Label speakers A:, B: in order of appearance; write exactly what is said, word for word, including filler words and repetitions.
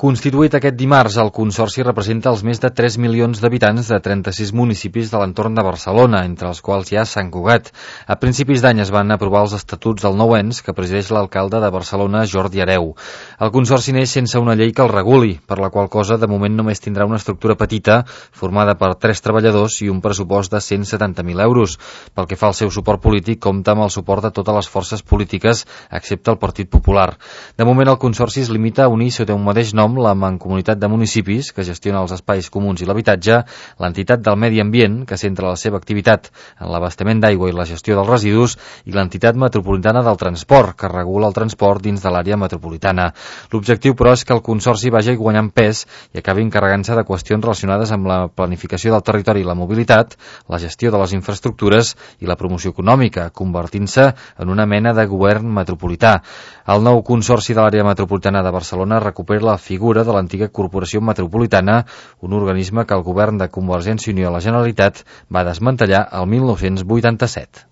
A: Constituït aquest dimarts, el Consorci representa els més de tres milions d'habitants de trenta-sis municipis de l'entorn de Barcelona, entre els quals hi ha Sant Cugat. A principis d'any es van aprovar els estatuts del nou ens que presideix l'alcalde de Barcelona, Jordi Hereu. El Consorci neix sense una llei que el reguli, per la qual cosa de moment només tindrà una estructura petita, formada per tres treballadors i un pressupost de cent setanta mil euros. Pel que fa al seu suport polític, compta amb el suport de totes les forces polítiques, excepte el Partit Popular. De moment, el Consorci es limita a unir sota un mateix nom la Mancomunitat de Municipis, que gestiona els espais comuns i l'habitatge, l'entitat del medi ambient, que centra la seva activitat en l'abastament d'aigua i la gestió dels residus, i l'entitat metropolitana del transport, que regula el transport dins de l'àrea metropolitana. L'objectiu, però, és que el Consorci vagi guanyant pes i acabi encarregant-se de qüestions relacionades amb la planificació del territori i la mobilitat, la gestió de les infraestructures i la promoció econòmica, convertint-se en una mena de govern metropolità. El nou Consorci de l'àrea metropolitana de Barcelona recupera la figura de l'antiga Corporació Metropolitana, un organisme que el govern de Convergència i Unió a la Generalitat va desmantellar el mil nou-cents vuitanta-set.